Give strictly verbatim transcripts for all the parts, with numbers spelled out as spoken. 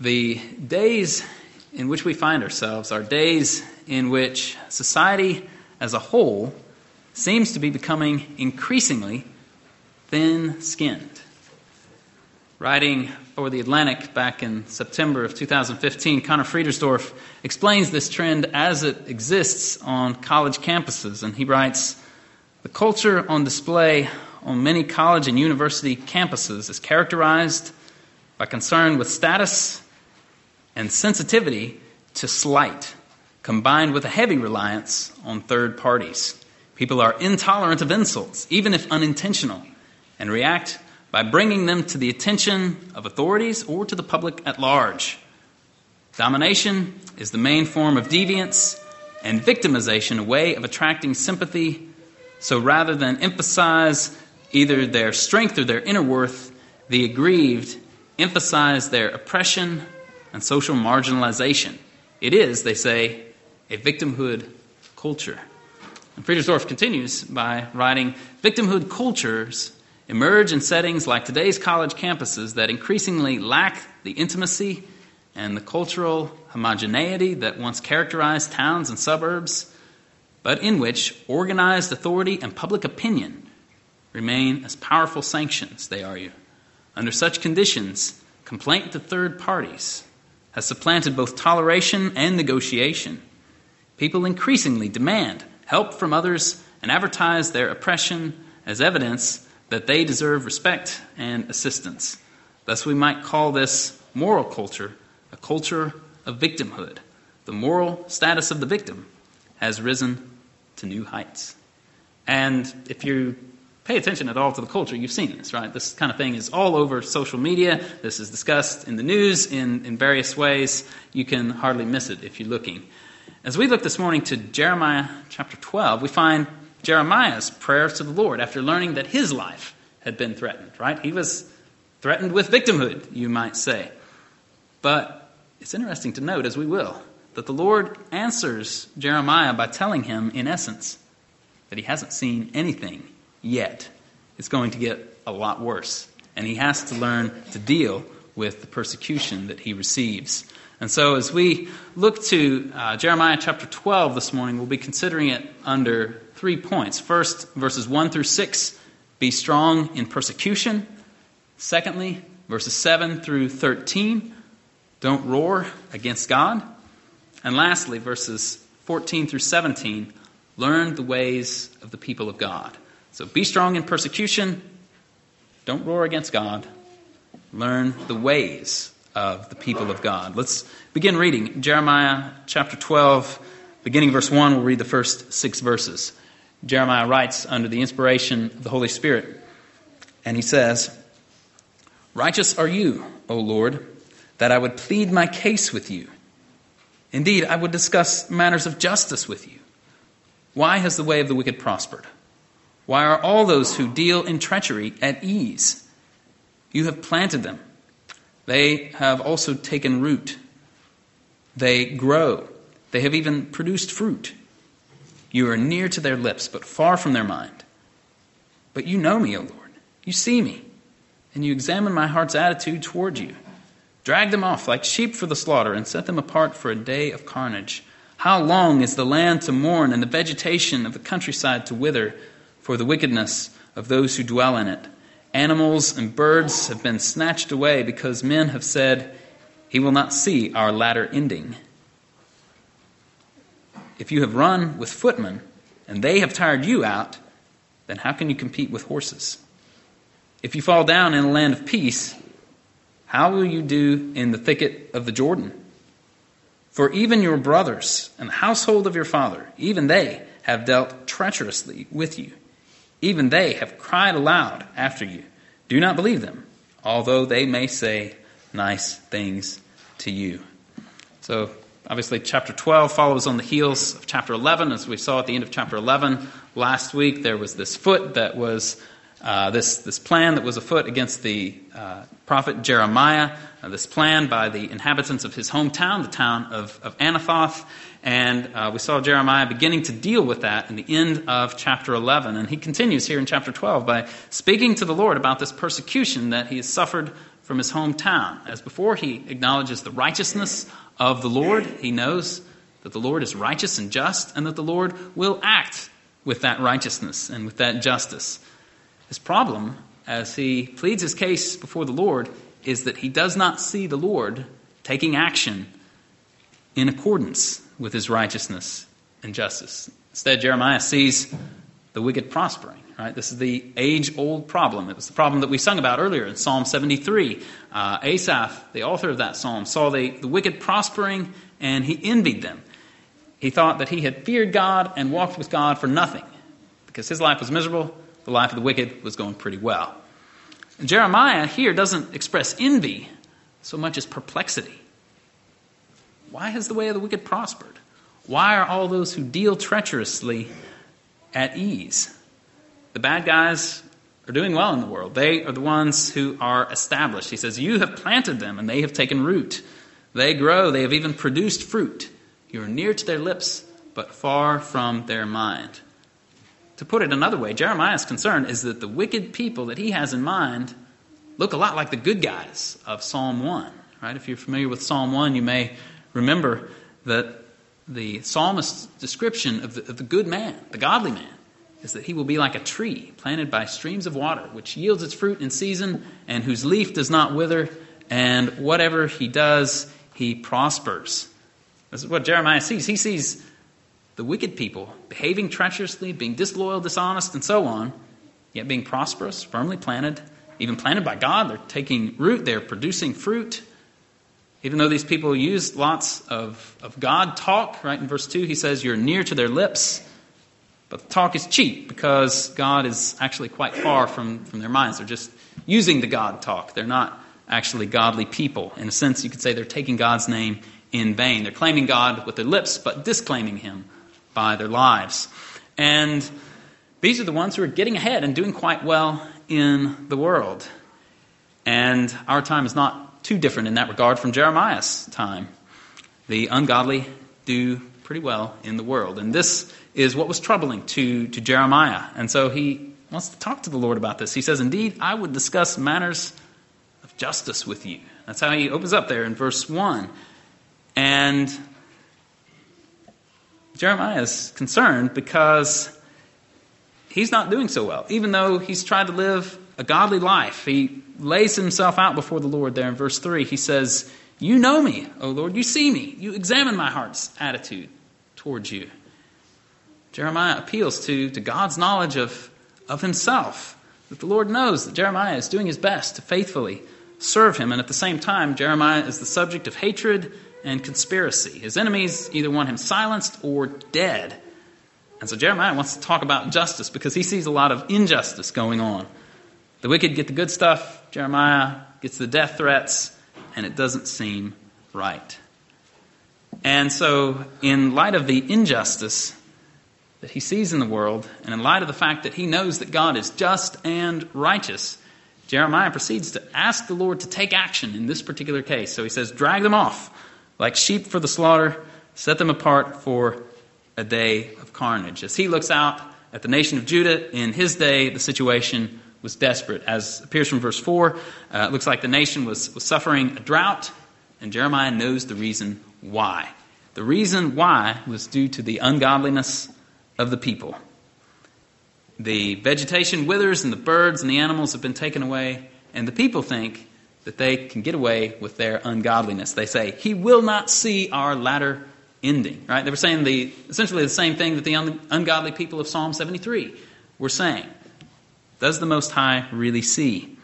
The days in which we find ourselves are days in which society as a whole seems to be becoming increasingly thin-skinned. Writing for The Atlantic back in September of two thousand fifteen, Conor Friedersdorf explains this trend as it exists on college campuses, and he writes, "The culture on display on many college and university campuses is characterized by concern with status and sensitivity to slight, combined with a heavy reliance on third parties. People are intolerant of insults, even if unintentional, and react by bringing them to the attention of authorities or to the public at large. Domination is the main form of deviance, and victimization a way of attracting sympathy. So rather than emphasize either their strength or their inner worth, the aggrieved emphasize their oppression and social marginalization. It is, they say, a victimhood culture." And Friedersdorf continues by writing, "Victimhood cultures emerge in settings like today's college campuses that increasingly lack the intimacy and the cultural homogeneity that once characterized towns and suburbs, but in which organized authority and public opinion remain as powerful sanctions," they argue. "Under such conditions, complaint to third parties has supplanted both toleration and negotiation. People increasingly demand help from others and advertise their oppression as evidence that they deserve respect and assistance. Thus we might call this moral culture a culture of victimhood. The moral status of the victim has risen to new heights." And if you pay attention at all to the culture, you've seen this, right? This kind of thing is all over social media. This is discussed in the news in, in various ways. You can hardly miss it if you're looking. As we look this morning to Jeremiah chapter twelve, we find Jeremiah's prayer to the Lord after learning that his life had been threatened, right? He was threatened with victimhood, you might say. But it's interesting to note, as we will, that the Lord answers Jeremiah by telling him, in essence, that he hasn't seen anything yet. It's going to get a lot worse. And he has to learn to deal with the persecution that he receives. And so as we look to uh, Jeremiah chapter twelve this morning, we'll be considering it under three points. First, verses one through six, be strong in persecution. Secondly, verses seven through thirteen, don't roar against God. And lastly, verses fourteen through seventeen, learn the ways of the people of God. So be strong in persecution, don't roar against God, learn the ways of the people of God. Let's begin reading Jeremiah chapter twelve, beginning verse one. We'll read the first six verses. Jeremiah writes under the inspiration of the Holy Spirit, and he says, "Righteous are you, O Lord, that I would plead my case with you. Indeed, I would discuss matters of justice with you. Why has the way of the wicked prospered? Why are all those who deal in treachery at ease? You have planted them. They have also taken root. They grow. They have even produced fruit. You are near to their lips, but far from their mind. But you know me, O Lord. You see me, and you examine my heart's attitude toward you. Drag them off like sheep for the slaughter, and set them apart for a day of carnage. How long is the land to mourn, and the vegetation of the countryside to wither, for the wickedness of those who dwell in it? Animals and birds have been snatched away, because men have said, 'He will not see our latter ending.' If you have run with footmen, and they have tired you out, then how can you compete with horses? If you fall down in a land of peace, how will you do in the thicket of the Jordan? For even your brothers and the household of your father, even they have dealt treacherously with you. Even they have cried aloud after you. Do not believe them, although they may say nice things to you." So, obviously, chapter twelve follows on the heels of chapter eleven. As we saw at the end of chapter eleven last week, there was this foot that was, uh, this, this plan that was afoot against the uh, prophet Jeremiah, uh, this plan by the inhabitants of his hometown, the town of, of Anathoth. And uh, we saw Jeremiah beginning to deal with that in the end of chapter eleven. And he continues here in chapter twelve by speaking to the Lord about this persecution that he has suffered for from his hometown. As before, he acknowledges the righteousness of the Lord. He knows that the Lord is righteous and just, and that the Lord will act with that righteousness and with that justice. His problem, as he pleads his case before the Lord, is that he does not see the Lord taking action in accordance with his righteousness and justice. Instead, Jeremiah sees the wicked prospering. Right? This is the age-old problem. It was the problem that we sung about earlier in Psalm seventy-three. Uh, Asaph, the author of that psalm, saw the, the wicked prospering, and he envied them. He thought that he had feared God and walked with God for nothing, because his life was miserable, the life of the wicked was going pretty well. And Jeremiah here doesn't express envy so much as perplexity. Why has the way of the wicked prospered? Why are all those who deal treacherously at ease? The bad guys are doing well in the world. They are the ones who are established. He says, you have planted them and they have taken root. They grow. They have even produced fruit. You are near to their lips, but far from their mind. To put it another way, Jeremiah's concern is that the wicked people that he has in mind look a lot like the good guys of Psalm one. Right? If you're familiar with Psalm one, you may remember that the psalmist's description of the, of the good man, the godly man, is that he will be like a tree planted by streams of water, which yields its fruit in season, and whose leaf does not wither, and whatever he does, he prospers. This is what Jeremiah sees. He sees the wicked people behaving treacherously, being disloyal, dishonest, and so on, yet being prosperous, firmly planted, even planted by God. They're taking root, they're producing fruit. Even though these people use lots of, of God talk, right in verse two, he says, you're near to their lips. But the talk is cheap because God is actually quite far from, from their minds. They're just using the God talk. They're not actually godly people. In a sense, you could say they're taking God's name in vain. They're claiming God with their lips, but disclaiming him by their lives. And these are the ones who are getting ahead and doing quite well in the world. And our time is not too different in that regard from Jeremiah's time. The ungodly do pretty well in the world. And this is what was troubling to, to Jeremiah. And so he wants to talk to the Lord about this. He says, indeed, I would discuss matters of justice with you. That's how he opens up there in verse one. And Jeremiah is concerned because he's not doing so well. Even though he's tried to live a godly life, he lays himself out before the Lord there in verse three. He says, you know me, O Lord, you see me. You examine my heart's attitude towards you. Jeremiah appeals to, to God's knowledge of, of himself, that the Lord knows that Jeremiah is doing his best to faithfully serve him. And at the same time, Jeremiah is the subject of hatred and conspiracy. His enemies either want him silenced or dead. And so Jeremiah wants to talk about justice because he sees a lot of injustice going on. The wicked get the good stuff, Jeremiah gets the death threats, and it doesn't seem right. And so in light of the injustice that he sees in the world, and in light of the fact that he knows that God is just and righteous, Jeremiah proceeds to ask the Lord to take action in this particular case. So he says, drag them off like sheep for the slaughter, set them apart for a day of carnage. As he looks out at the nation of Judah, in his day, the situation was desperate. As appears from verse four, uh, it looks like the nation was, was suffering a drought, and Jeremiah knows the reason why. The reason why was due to the ungodliness of the people. The vegetation withers and the birds and the animals have been taken away, and the people think that they can get away with their ungodliness. They say, he will not see our latter ending. Right? They were saying the essentially the same thing that the un- ungodly people of Psalm seventy-three were saying. Does the Most High really see?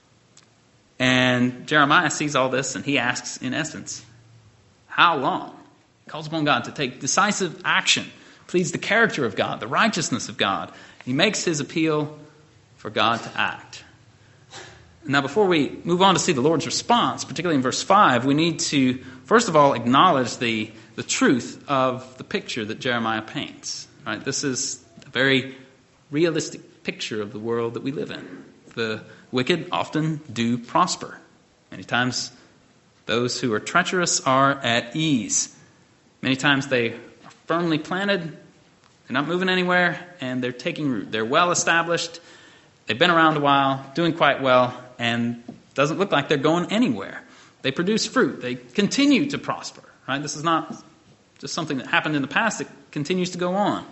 And Jeremiah sees all this, and he asks, in essence, how long? He calls upon God to take decisive action, pleads the character of God, the righteousness of God. He makes his appeal for God to act. Now, before we move on to see the Lord's response, particularly in verse five, we need to, first of all, acknowledge the, the truth of the picture that Jeremiah paints. Right? This is a very realistic picture of the world that we live in. The wicked often do prosper. Many times those who are treacherous are at ease. Many times they are firmly planted, they're not moving anywhere, and they're taking root. They're well established, they've been around a while, doing quite well, and doesn't look like they're going anywhere. They produce fruit. They continue to prosper. Right? This is not just something that happened in the past. It continues to go on.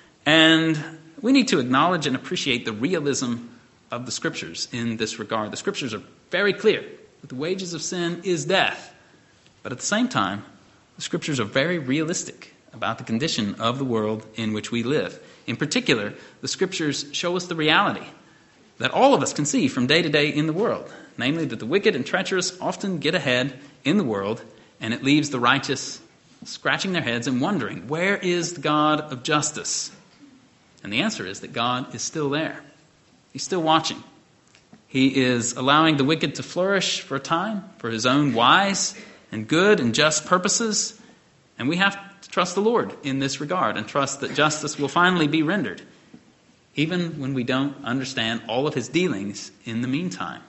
And we need to acknowledge and appreciate the realism of the Scriptures in this regard. The Scriptures are very clear that the wages of sin is death. But at the same time, the Scriptures are very realistic about the condition of the world in which we live. In particular, the Scriptures show us the reality that all of us can see from day to day in the world, namely that the wicked and treacherous often get ahead in the world, and it leaves the righteous scratching their heads and wondering, where is the God of justice? And the answer is that God is still there. He's still watching. He is allowing the wicked to flourish for a time for his own wise and good and just purposes. And we have to trust the Lord in this regard and trust that justice will finally be rendered, even when we don't understand all of his dealings in the meantime.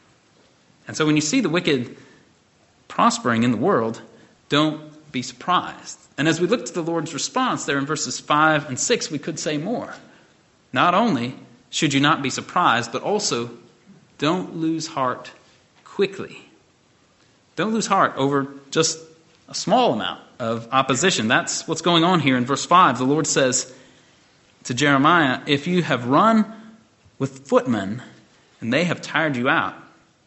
And so when you see the wicked prospering in the world, don't be surprised. And as we look to the Lord's response there in verses five and six, we could say more. Not only should you not be surprised, but also don't lose heart quickly. Don't lose heart over just a small amount of opposition. That's what's going on here in verse five. The Lord says to Jeremiah, if you have run with footmen and they have tired you out,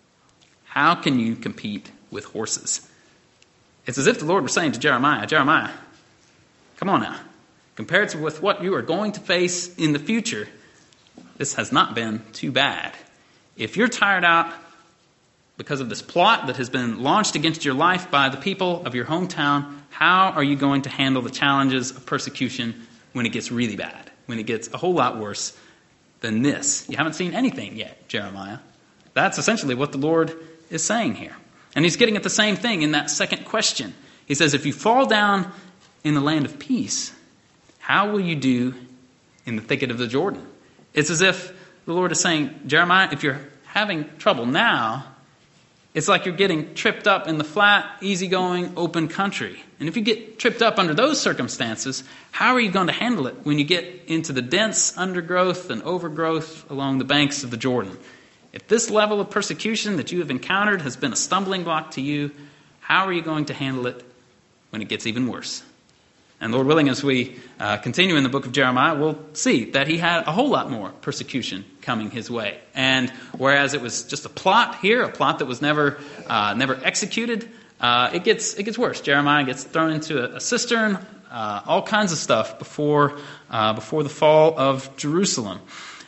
how can you compete with horses? It's as if the Lord were saying to Jeremiah, Jeremiah, come on now. Compared to with what you are going to face in the future, this has not been too bad. If you're tired out because of this plot that has been launched against your life by the people of your hometown, how are you going to handle the challenges of persecution when it gets really bad, when it gets a whole lot worse than this? You haven't seen anything yet, Jeremiah. That's essentially what the Lord is saying here. And he's getting at the same thing in that second question. He says, if you fall down in the land of peace, how will you do in the thicket of the Jordan? It's as if the Lord is saying, Jeremiah, if you're having trouble now, it's like you're getting tripped up in the flat, easygoing, open country. And if you get tripped up under those circumstances, how are you going to handle it when you get into the dense undergrowth and overgrowth along the banks of the Jordan? If this level of persecution that you have encountered has been a stumbling block to you, how are you going to handle it when it gets even worse? And Lord willing, as we uh, continue in the book of Jeremiah, we'll see that he had a whole lot more persecution coming his way. And whereas it was just a plot here, a plot that was never uh, never executed, uh, it gets it gets worse. Jeremiah gets thrown into a, a cistern, uh, all kinds of stuff before uh, before the fall of Jerusalem.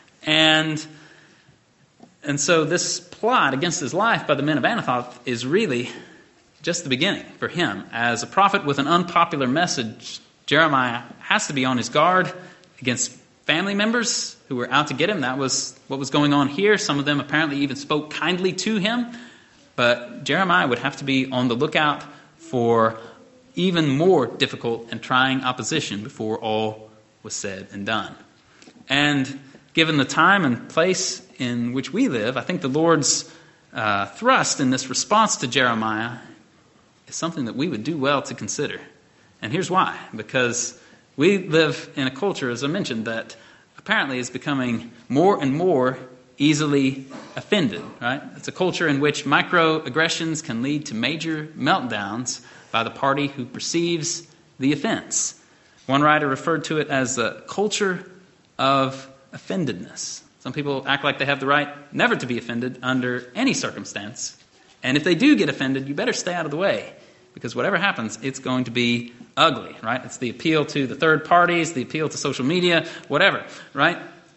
And And so this plot against his life by the men of Anathoth is really just the beginning for him. As a prophet with an unpopular message, Jeremiah has to be on his guard against family members who were out to get him. That was what was going on here. Some of them apparently even spoke kindly to him. But Jeremiah would have to be on the lookout for even more difficult and trying opposition before all was said and done. And given the time and place in which we live, I think the Lord's uh, thrust in this response to Jeremiah is something that we would do well to consider. And here's why. Because we live in a culture, as I mentioned, that apparently is becoming more and more easily offended. Right? It's a culture in which microaggressions can lead to major meltdowns by the party who perceives the offense. One writer referred to it as the culture of offendedness. Some people act like they have the right never to be offended under any circumstance. And if they do get offended, you better stay out of the way. Because whatever happens, it's going to be ugly, right? It's the appeal to the third parties, the appeal to social media, whatever, right?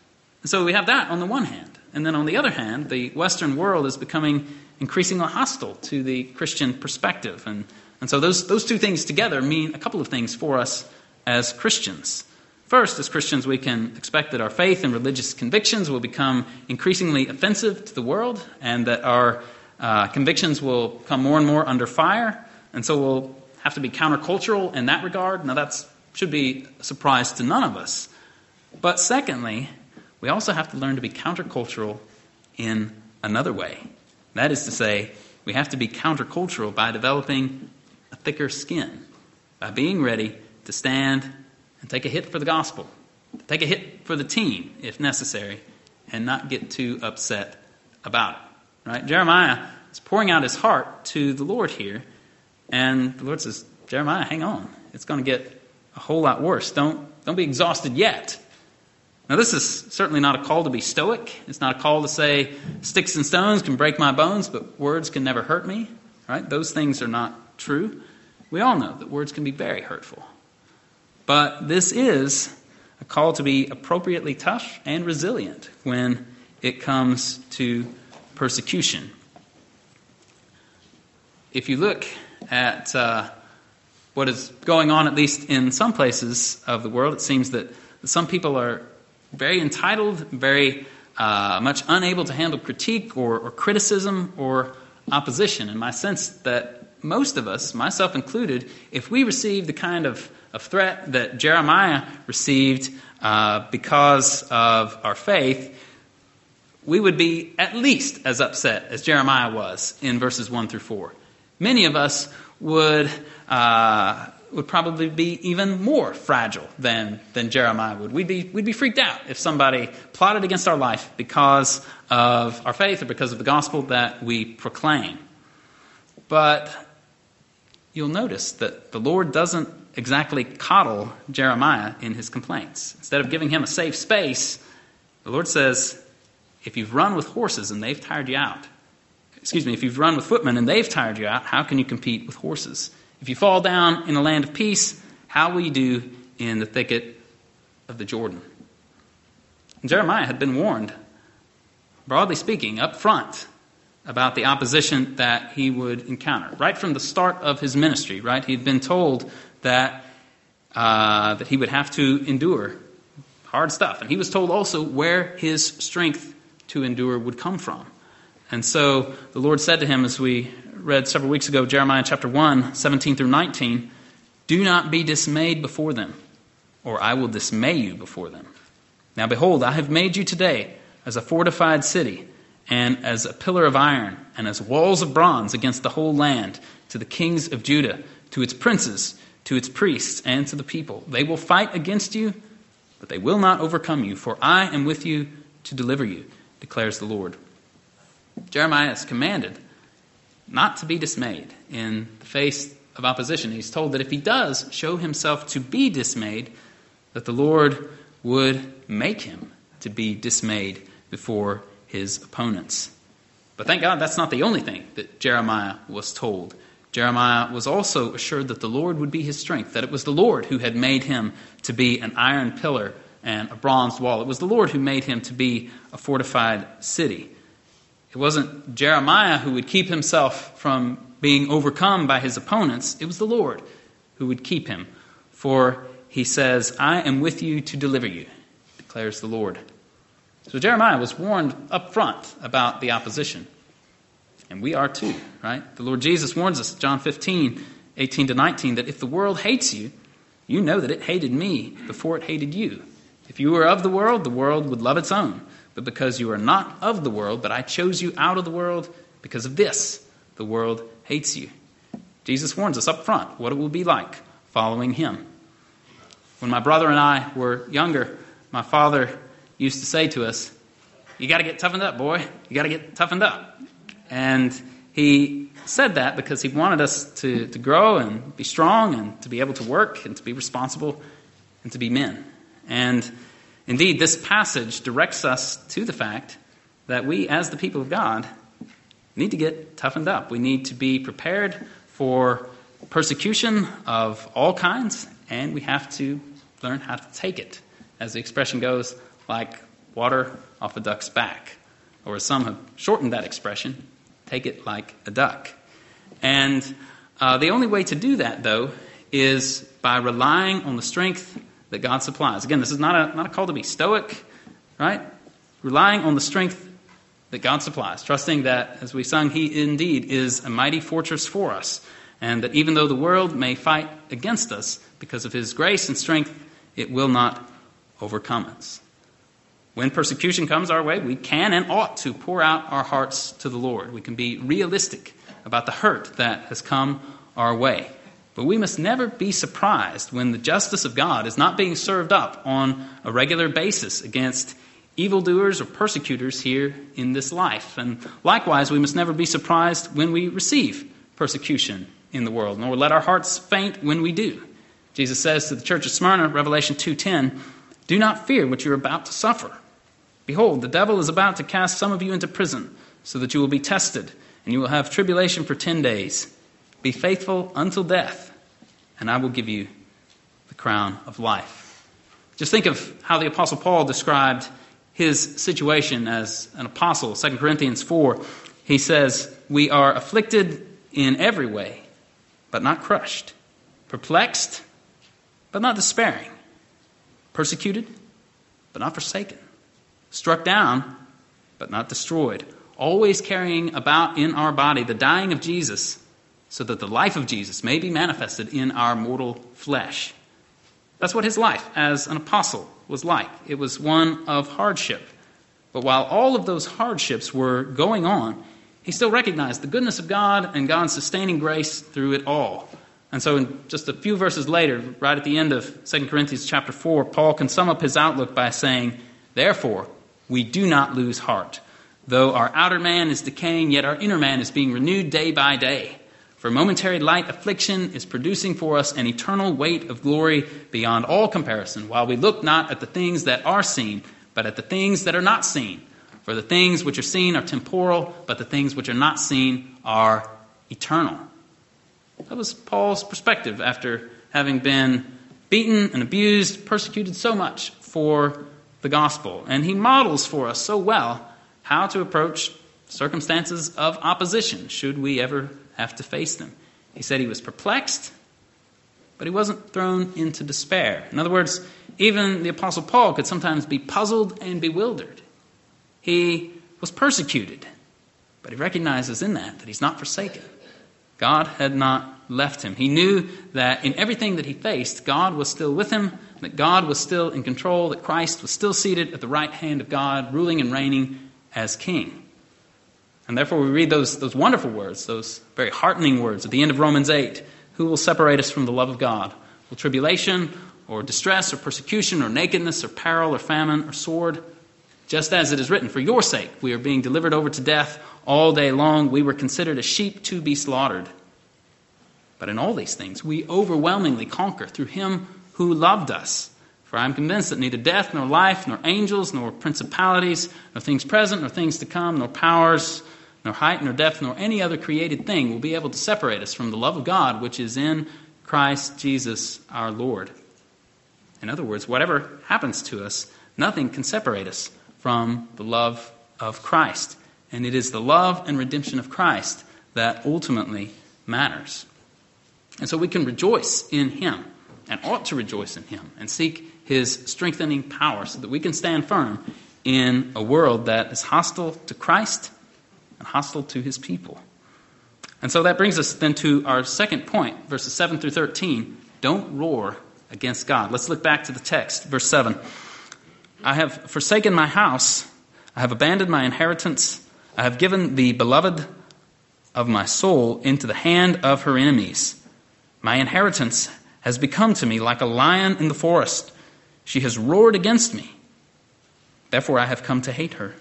So we have that on the one hand. And then on the other hand, the Western world is becoming increasingly hostile to the Christian perspective. And, and so those, those two things together mean a couple of things for us as Christians. First, as Christians, we can expect that our faith and religious convictions will become increasingly offensive to the world, and that our uh, convictions will come more and more under fire, and so we'll have to be countercultural in that regard. Now, that should be a surprise to none of us. But secondly, we also have to learn to be countercultural in another way. That is to say, we have to be countercultural by developing a thicker skin, by being ready to stand and take a hit for the gospel, take a hit for the team if necessary, and not get too upset about it. right? Jeremiah is pouring out his heart to the Lord here, and the Lord says, Jeremiah, hang on. It's going to get a whole lot worse. Don't, don't be exhausted yet. Now, this is certainly not a call to be stoic. It's not a call to say, sticks and stones can break my bones, but words can never hurt me, right? Those things are not true. We all know that words can be very hurtful. But this is a call to be appropriately tough and resilient when it comes to persecution. If you look at uh, what is going on, at least in some places of the world, it seems that some people are very entitled, very uh, much unable to handle critique or, or criticism or opposition. And my sense that most of us, myself included, if we received the kind of, of threat that Jeremiah received uh, because of our faith, we would be at least as upset as Jeremiah was in verses one through four. Many of us would uh, would probably be even more fragile than than Jeremiah would. We'd be we'd be freaked out if somebody plotted against our life because of our faith or because of the gospel that we proclaim. But you'll notice that the Lord doesn't exactly coddle Jeremiah in his complaints. Instead of giving him a safe space, the Lord says, if you've run with horses and they've tired you out, excuse me, if you've run with footmen and they've tired you out, how can you compete with horses? If you fall down in a land of peace, how will you do in the thicket of the Jordan? And Jeremiah had been warned, broadly speaking, up front, about the opposition that he would encounter. Right from the start of his ministry, right? He'd been told that uh, that he would have to endure hard stuff. And he was told also where his strength to endure would come from. And so the Lord said to him, as we read several weeks ago, Jeremiah chapter one, seventeen through nineteen, do not be dismayed before them, or I will dismay you before them. Now behold, I have made you today as a fortified city, and as a pillar of iron, and as walls of bronze against the whole land, to the kings of Judah, to its princes, to its priests, and to the people. They will fight against you, but they will not overcome you, for I am with you to deliver you, declares the Lord. Jeremiah is commanded not to be dismayed in the face of opposition. He's told that if he does show himself to be dismayed, that the Lord would make him to be dismayed before his opponents. But thank God that's not the only thing that Jeremiah was told. Jeremiah was also assured that the Lord would be his strength, that it was the Lord who had made him to be an iron pillar and a bronze wall. It was the Lord who made him to be a fortified city. It wasn't Jeremiah who would keep himself from being overcome by his opponents. It was the Lord who would keep him. For he says, I am with you to deliver you, declares the Lord. So Jeremiah was warned up front about the opposition. And we are too, right? The Lord Jesus warns us, John fifteen, eighteen to nineteen, that if the world hates you, you know that it hated me before it hated you. If you were of the world, the world would love its own. But because you are not of the world, but I chose you out of the world, because of this, the world hates you. Jesus warns us up front what it will be like following him. When my brother and I were younger, my father used to say to us, you got to get toughened up, boy. You got to get toughened up. And he said that because he wanted us to, to grow and be strong and to be able to work and to be responsible and to be men. And indeed, this passage directs us to the fact that we, as the people of God, need to get toughened up. We need to be prepared for persecution of all kinds, and we have to learn how to take it. As the expression goes, like water off a duck's back. Or as some have shortened that expression, take it like a duck. And uh, the only way to do that, though, is by relying on the strength that God supplies. Again, this is not a, not a call to be stoic, right? Relying on the strength that God supplies. Trusting that, as we sung, he indeed is a mighty fortress for us. And that even though the world may fight against us, because of his grace and strength, it will not overcome us. When persecution comes our way, we can and ought to pour out our hearts to the Lord. We can be realistic about the hurt that has come our way. But we must never be surprised when the justice of God is not being served up on a regular basis against evildoers or persecutors here in this life. And likewise, we must never be surprised when we receive persecution in the world, nor let our hearts faint when we do. Jesus says to the church of Smyrna, Revelation two ten, "Do not fear what you are about to suffer. Behold, the devil is about to cast some of you into prison, so that you will be tested, and you will have tribulation for ten days. Be faithful until death, and I will give you the crown of life." Just think of how the Apostle Paul described his situation as an apostle. Second Corinthians four, he says, "We are afflicted in every way, but not crushed. Perplexed, but not despairing. Persecuted, but not forsaken. Struck down, but not destroyed. Always carrying about in our body the dying of Jesus, so that the life of Jesus may be manifested in our mortal flesh." That's what his life as an apostle was like. It was one of hardship. But while all of those hardships were going on, he still recognized the goodness of God and God's sustaining grace through it all. And so in just a few verses later, right at the end of Second Corinthians chapter four, Paul can sum up his outlook by saying, "Therefore, we do not lose heart. Though our outer man is decaying, yet our inner man is being renewed day by day. For momentary light affliction is producing for us an eternal weight of glory beyond all comparison, while we look not at the things that are seen, but at the things that are not seen. For the things which are seen are temporal, but the things which are not seen are eternal." That was Paul's perspective after having been beaten and abused, persecuted so much for the gospel. And he models for us so well how to approach circumstances of opposition, should we ever have to face them. He said he was perplexed, but he wasn't thrown into despair. In other words, even the Apostle Paul could sometimes be puzzled and bewildered. He was persecuted, but he recognizes in that that he's not forsaken. God had not left him. He knew that in everything that he faced, God was still with him, that God was still in control, that Christ was still seated at the right hand of God, ruling and reigning as king. And therefore we read those, those wonderful words, those very heartening words at the end of Romans eight. "Who will separate us from the love of God? Will tribulation or distress or persecution or nakedness or peril or famine or sword? Just as it is written, for your sake we are being delivered over to death all day long. We were considered as sheep to be slaughtered. But in all these things we overwhelmingly conquer through him who loved us. For I am convinced that neither death nor life, nor angels, nor principalities, nor things present, nor things to come, nor powers, nor height, nor depth, nor any other created thing will be able to separate us from the love of God, which is in Christ Jesus our Lord." In other words, whatever happens to us, nothing can separate us from the love of Christ. And it is the love and redemption of Christ that ultimately matters. And so we can rejoice in him, and ought to rejoice in him, and seek his strengthening power so that we can stand firm in a world that is hostile to Christ and hostile to his people. And so that brings us then to our second point, verses seven through thirteen. Don't roar against God. Let's look back to the text, verse seven. "I have forsaken my house, I have abandoned my inheritance, I have given the beloved of my soul into the hand of her enemies. My inheritance has become to me like a lion in the forest. She has roared against me. Therefore I have come to hate her.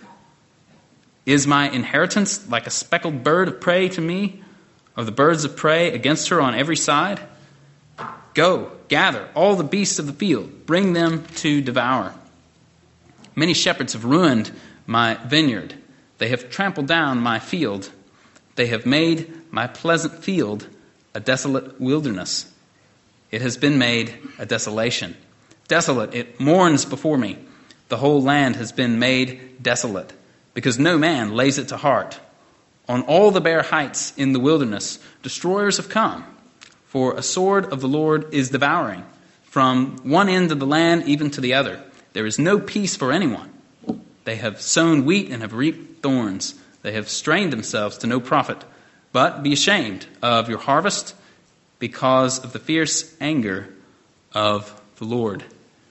Is my inheritance like a speckled bird of prey to me, or the birds of prey against her on every side? Go, gather all the beasts of the field, bring them to devour. Many shepherds have ruined my vineyard. They have trampled down my field. They have made my pleasant field a desolate wilderness. It has been made a desolation. Desolate, it mourns before me. The whole land has been made desolate, because no man lays it to heart. On all the bare heights in the wilderness, destroyers have come. For a sword of the Lord is devouring, from one end of the land even to the other. There is no peace for anyone. They have sown wheat and have reaped thorns. They have strained themselves to no profit. But be ashamed of your harvest, because of the fierce anger of the Lord."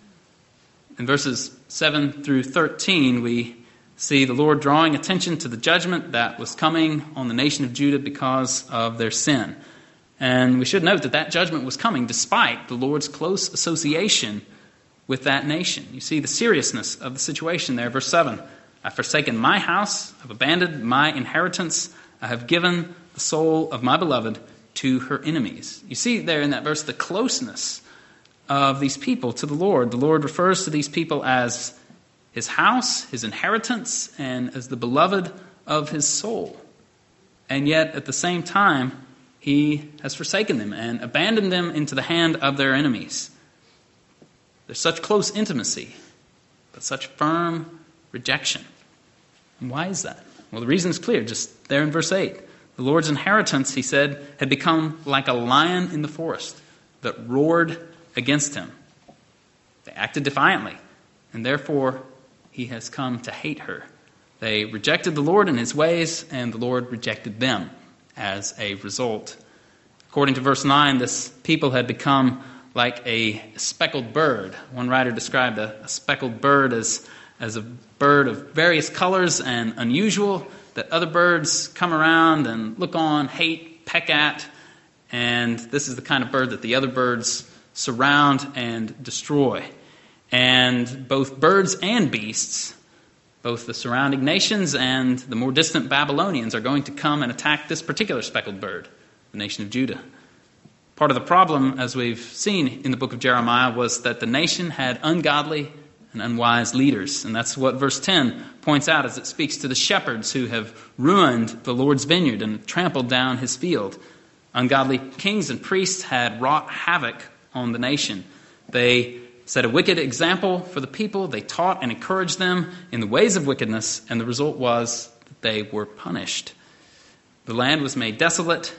In verses seven through thirteen, we see the Lord drawing attention to the judgment that was coming on the nation of Judah because of their sin. And we should note that that judgment was coming despite the Lord's close association with that nation. You see the seriousness of the situation there. Verse seven, I've forsaken my house, I've abandoned my inheritance, I have given the soul of my beloved to her enemies. You see there in that verse the closeness of these people to the Lord. The Lord refers to these people as his house, his inheritance, and as the beloved of his soul. And yet at the same time, he has forsaken them and abandoned them into the hand of their enemies. There's such close intimacy, but such firm rejection. And why is that? Well, the reason is clear, just there in verse eight. The Lord's inheritance, he said, had become like a lion in the forest that roared against him. They acted defiantly, and therefore he has come to hate her. They rejected the Lord and his ways, and the Lord rejected them as a result. According to verse nine, this people had become like a speckled bird. One writer described a, a speckled bird as, as a bird of various colors and unusual, that other birds come around and look on, hate, peck at, and this is the kind of bird that the other birds surround and destroy. And both birds and beasts, both the surrounding nations and the more distant Babylonians, are going to come and attack this particular speckled bird, the nation of Judah. Part of the problem, as we've seen in the book of Jeremiah, was that the nation had ungodly and unwise leaders. And that's what verse ten points out as it speaks to the shepherds who have ruined the Lord's vineyard and trampled down his field. Ungodly kings and priests had wrought havoc on the nation. They set a wicked example for the people. They taught and encouraged them in the ways of wickedness, and the result was that they were punished. The land was made desolate,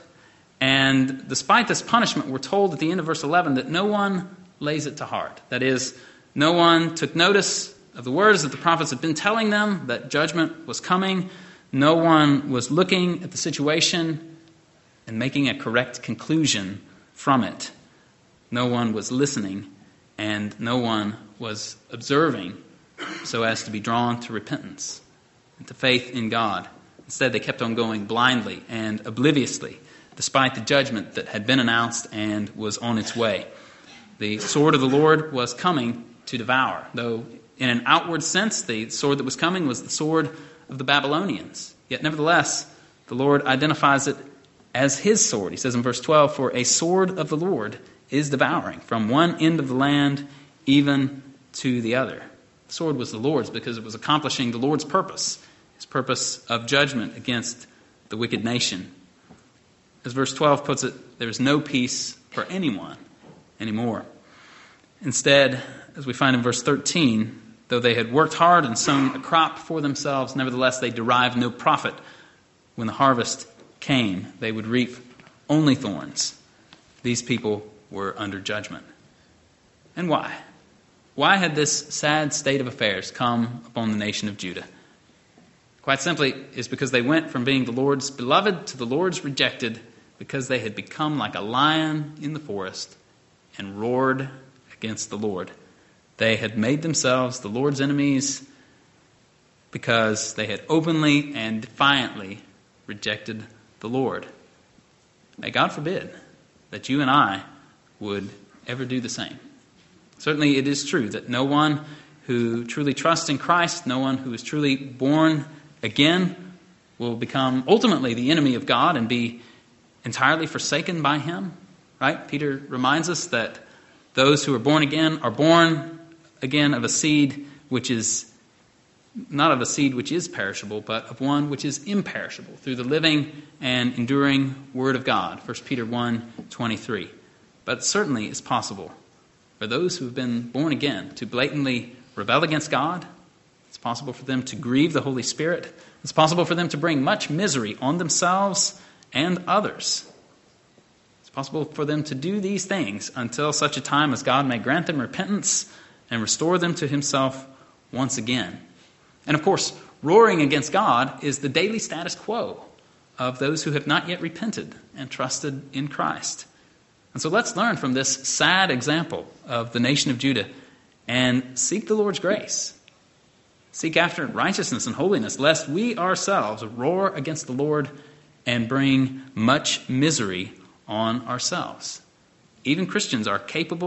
and despite this punishment, we're told at the end of verse eleven that no one lays it to heart. That is, no one took notice of the words that the prophets had been telling them, that judgment was coming. No one was looking at the situation and making a correct conclusion from it. No one was listening, and no one was observing so as to be drawn to repentance and to faith in God. Instead, they kept on going blindly and obliviously, despite the judgment that had been announced and was on its way. The sword of the Lord was coming to devour, though in an outward sense, the sword that was coming was the sword of the Babylonians. Yet nevertheless, the Lord identifies it as his sword. He says in verse twelve, "For a sword of the Lord is devouring from one end of the land even to the other." The sword was the Lord's because it was accomplishing the Lord's purpose, his purpose of judgment against the wicked nation. As verse twelve puts it, there is no peace for anyone anymore. Instead, as we find in verse thirteen, though they had worked hard and sown a crop for themselves, nevertheless they derived no profit. When the harvest came, they would reap only thorns. These people were under judgment. And why? Why had this sad state of affairs come upon the nation of Judah? Quite simply, is because they went from being the Lord's beloved to the Lord's rejected, because they had become like a lion in the forest and roared against the Lord. They had made themselves the Lord's enemies because they had openly and defiantly rejected the Lord. May God forbid that you and I would ever do the same. Certainly it is true that no one who truly trusts in Christ, no one who is truly born again, will become ultimately the enemy of God and be entirely forsaken by him. Right? Peter reminds us that those who are born again are born again of a seed which is not of a seed which is perishable, but of one which is imperishable, through the living and enduring Word of God. First Peter one twenty-three. But certainly it's possible for those who have been born again to blatantly rebel against God. It's possible for them to grieve the Holy Spirit. It's possible for them to bring much misery on themselves and others. It's possible for them to do these things until such a time as God may grant them repentance and restore them to himself once again. And of course, roaring against God is the daily status quo of those who have not yet repented and trusted in Christ. And so let's learn from this sad example of the nation of Judah and seek the Lord's grace. Seek after righteousness and holiness, lest we ourselves roar against the Lord and bring much misery on ourselves. Even Christians are capable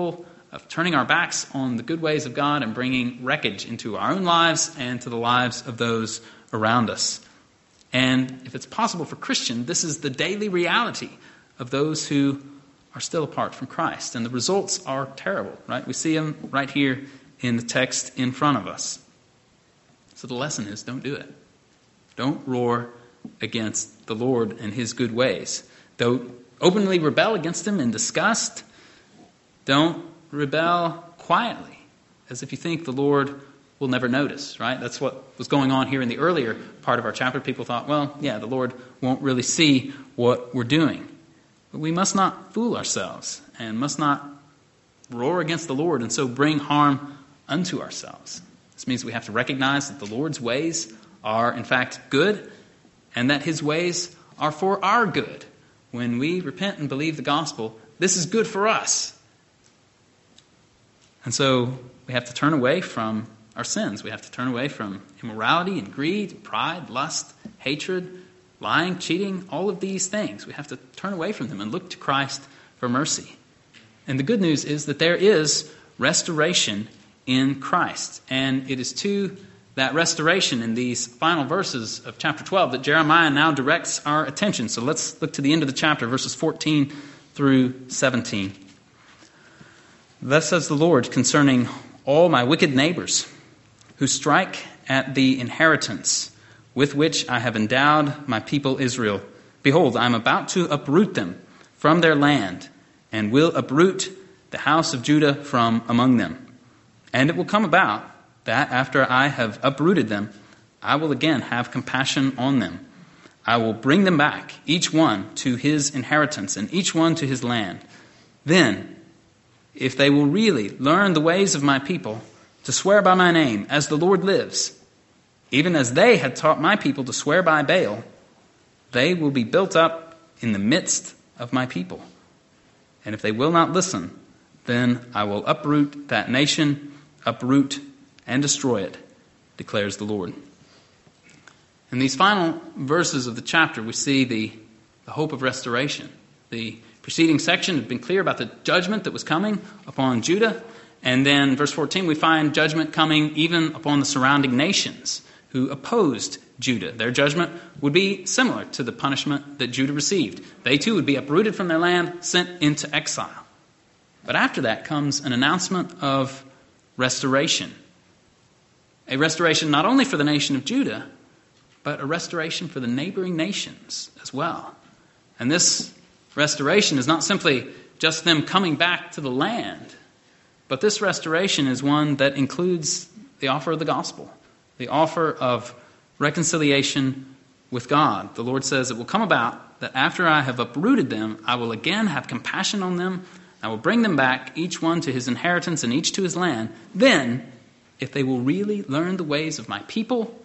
of turning our backs on the good ways of God and bringing wreckage into our own lives and to the lives of those around us. And if it's possible for Christians, this is the daily reality of those who are still apart from Christ. And the results are terrible, right? We see them right here in the text in front of us. So the lesson is, don't do it. Don't roar against the Lord and his good ways. Don't openly rebel against him in disgust. Don't rebel quietly, as if you think the Lord will never notice, right? That's what was going on here in the earlier part of our chapter. People thought, well, yeah, the Lord won't really see what we're doing. But we must not fool ourselves and must not roar against the Lord and so bring harm unto ourselves. This means we have to recognize that the Lord's ways are, in fact, good, and that his ways are for our good. When we repent and believe the gospel, this is good for us. And so we have to turn away from our sins. We have to turn away from immorality and greed, pride, lust, hatred, lying, cheating, all of these things. We have to turn away from them and look to Christ for mercy. And the good news is that there is restoration in Christ. And it is to that restoration in these final verses of chapter twelve that Jeremiah now directs our attention. So let's look to the end of the chapter, verses fourteen through seventeen. Thus says the Lord concerning all my wicked neighbors who strike at the inheritance with which I have endowed my people Israel. Behold, I am about to uproot them from their land, and will uproot the house of Judah from among them. And it will come about that after I have uprooted them, I will again have compassion on them. I will bring them back, each one to his inheritance, and each one to his land. Then, if they will really learn the ways of my people, to swear by my name, as the Lord lives, even as they had taught my people to swear by Baal, they will be built up in the midst of my people. And if they will not listen, then I will uproot that nation, uproot and destroy it, declares the Lord. In these final verses of the chapter, we see the, the hope of restoration. The preceding section had been clear about the judgment that was coming upon Judah. And then verse fourteen, we find judgment coming even upon the surrounding nations who opposed Judah. Their judgment would be similar to the punishment that Judah received. They too would be uprooted from their land, sent into exile. But after that comes an announcement of restoration. A restoration not only for the nation of Judah, but a restoration for the neighboring nations as well. And this restoration is not simply just them coming back to the land, but this restoration is one that includes the offer of the gospel, the offer of reconciliation with God. The Lord says, it will come about that after I have uprooted them, I will again have compassion on them. I will bring them back, each one to his inheritance and each to his land. Then, if they will really learn the ways of my people,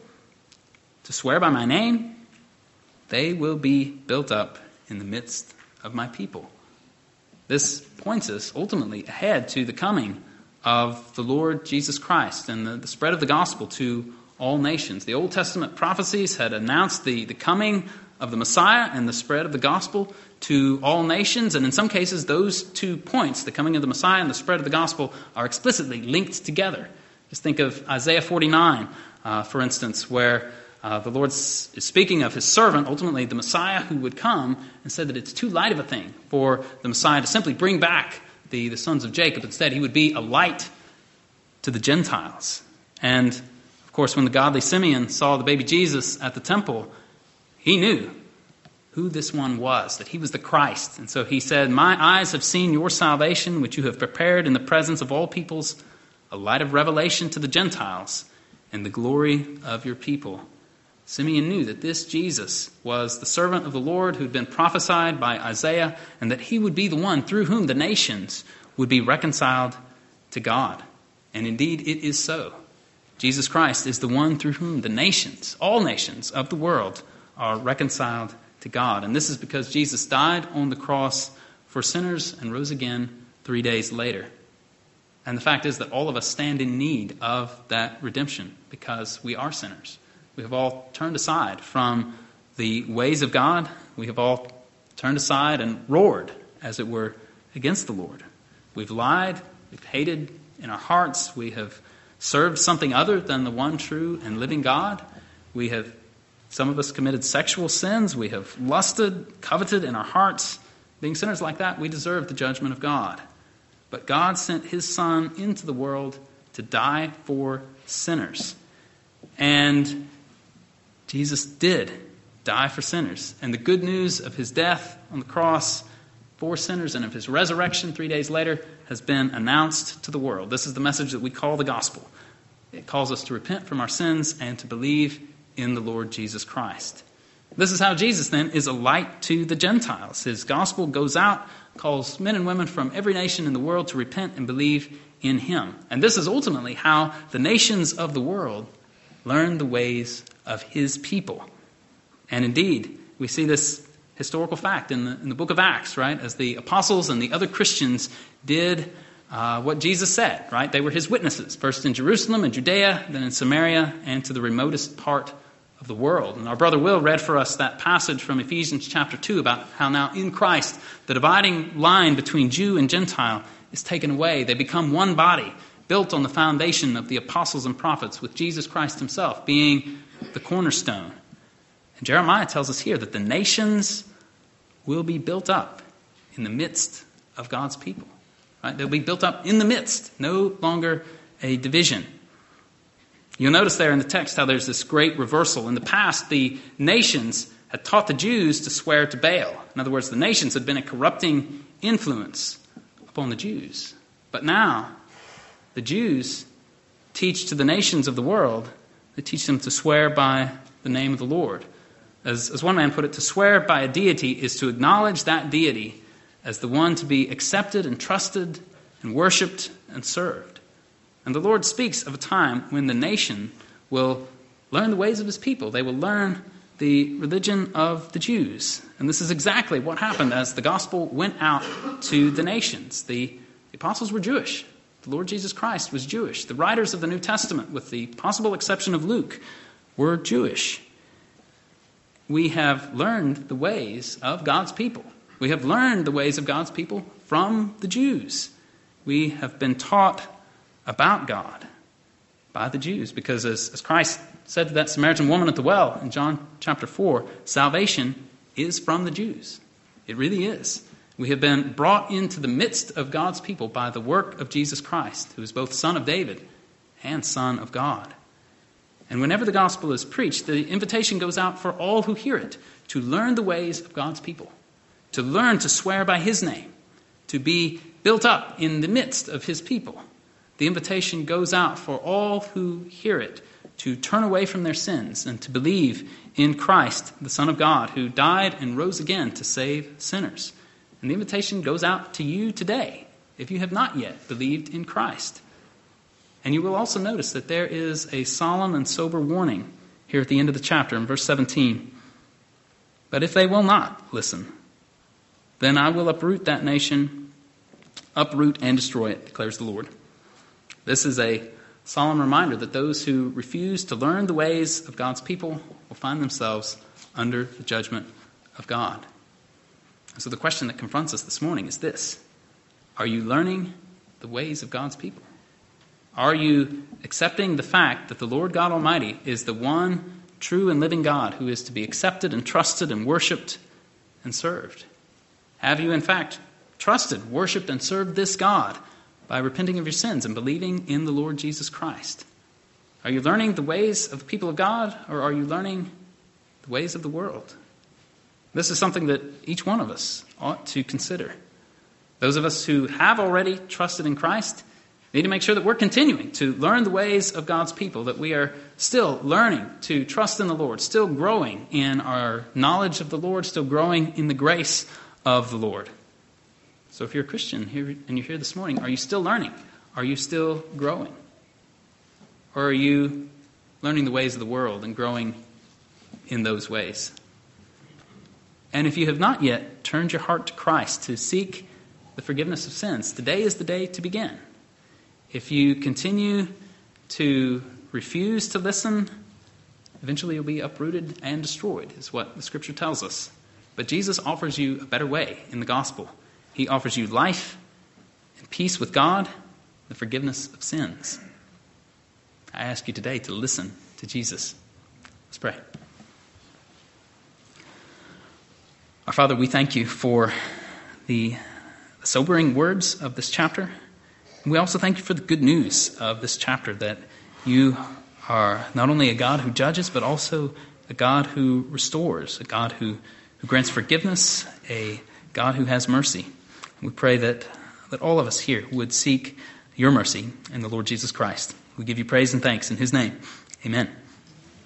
to swear by my name, they will be built up in the midst of my people. This points us ultimately ahead to the coming of the Lord Jesus Christ and the, the spread of the gospel to all nations. The Old Testament prophecies had announced the, the coming of the Messiah and the spread of the gospel to all nations. And in some cases, those two points, the coming of the Messiah and the spread of the gospel, are explicitly linked together. Just think of Isaiah forty-nine, uh, for instance, where Uh, the Lord is speaking of his servant, ultimately the Messiah who would come, and said that it's too light of a thing for the Messiah to simply bring back the, the sons of Jacob. Instead, he would be a light to the Gentiles. And, of course, when the godly Simeon saw the baby Jesus at the temple, he knew who this one was, that he was the Christ. And so he said, my eyes have seen your salvation, which you have prepared in the presence of all peoples, a light of revelation to the Gentiles, and the glory of your people. Simeon knew that this Jesus was the servant of the Lord who had been prophesied by Isaiah, and that he would be the one through whom the nations would be reconciled to God. And indeed, it is so. Jesus Christ is the one through whom the nations, all nations of the world, are reconciled to God. And this is because Jesus died on the cross for sinners and rose again three days later. And the fact is that all of us stand in need of that redemption because we are sinners. We have all turned aside from the ways of God. We have all turned aside and roared, as it were, against the Lord. We've lied We've hated in our hearts. We have served something other than the one true and living God. We have, some of us, committed sexual sins. We have lusted, coveted in our hearts. Being sinners like that, we deserve the judgment of God. But God sent his Son into the world to die for sinners. And Jesus did die for sinners. And the good news of his death on the cross for sinners and of his resurrection three days later has been announced to the world. This is the message that we call the gospel. It calls us to repent from our sins and to believe in the Lord Jesus Christ. This is how Jesus then is a light to the Gentiles. His gospel goes out, calls men and women from every nation in the world to repent and believe in him. And this is ultimately how the nations of the world learn the ways of his people. And indeed, we see this historical fact in the, in the book of Acts, right? As the apostles and the other Christians did uh, what Jesus said, right? They were his witnesses, first in Jerusalem and Judea, then in Samaria, and to the remotest part of the world. And our brother Will read for us that passage from Ephesians chapter two about how now in Christ the dividing line between Jew and Gentile is taken away. They become one body, built on the foundation of the apostles and prophets, with Jesus Christ himself being the cornerstone. And Jeremiah tells us here that the nations will be built up in the midst of God's people. Right? They'll be built up in the midst, no longer a division. You'll notice there in the text how there's this great reversal. In the past, the nations had taught the Jews to swear to Baal. In other words, the nations had been a corrupting influence upon the Jews. But now, the Jews teach to the nations of the world, they teach them to swear by the name of the Lord. As, as one man put it, to swear by a deity is to acknowledge that deity as the one to be accepted and trusted and worshipped and served. And the Lord speaks of a time when the nation will learn the ways of his people. They will learn the religion of the Jews. And this is exactly what happened as the gospel went out to the nations. The, the apostles were Jewish. The Lord Jesus Christ was Jewish. The writers of the New Testament, with the possible exception of Luke, were Jewish. We have learned the ways of God's people. We have learned the ways of God's people from the Jews. We have been taught about God by the Jews, because as, as Christ said to that Samaritan woman at the well in John chapter four, salvation is from the Jews. It really is. We have been brought into the midst of God's people by the work of Jesus Christ, who is both Son of David and Son of God. And whenever the gospel is preached, the invitation goes out for all who hear it to learn the ways of God's people, to learn to swear by his name, to be built up in the midst of his people. The invitation goes out for all who hear it to turn away from their sins and to believe in Christ, the Son of God, who died and rose again to save sinners. And the invitation goes out to you today, if you have not yet believed in Christ. And you will also notice that there is a solemn and sober warning here at the end of the chapter in verse seventeen. But if they will not listen, then I will uproot that nation, uproot and destroy it, declares the Lord. This is a solemn reminder that those who refuse to learn the ways of God's people will find themselves under the judgment of God. So the question that confronts us this morning is this: are you learning the ways of God's people? Are you accepting the fact that the Lord God Almighty is the one true and living God who is to be accepted and trusted and worshipped and served? Have you, in fact, trusted, worshipped, and served this God by repenting of your sins and believing in the Lord Jesus Christ? Are you learning the ways of the people of God, or are you learning the ways of the world? This is something that each one of us ought to consider. Those of us who have already trusted in Christ need to make sure that we're continuing to learn the ways of God's people, that we are still learning to trust in the Lord, still growing in our knowledge of the Lord, still growing in the grace of the Lord. So if you're a Christian here and you're here this morning, are you still learning? Are you still growing? Or are you learning the ways of the world and growing in those ways? And if you have not yet turned your heart to Christ to seek the forgiveness of sins, today is the day to begin. If you continue to refuse to listen, eventually you'll be uprooted and destroyed, is what the Scripture tells us. But Jesus offers you a better way in the gospel. He offers you life and peace with God the forgiveness of sins. I ask you today to listen to Jesus. Let's pray. Our Father, we thank you for the sobering words of this chapter. We also thank you for the good news of this chapter, that you are not only a God who judges, but also a God who restores, a God who, who grants forgiveness, a God who has mercy. We pray that, that all of us here would seek your mercy in the Lord Jesus Christ. We give you praise and thanks in his name. Amen.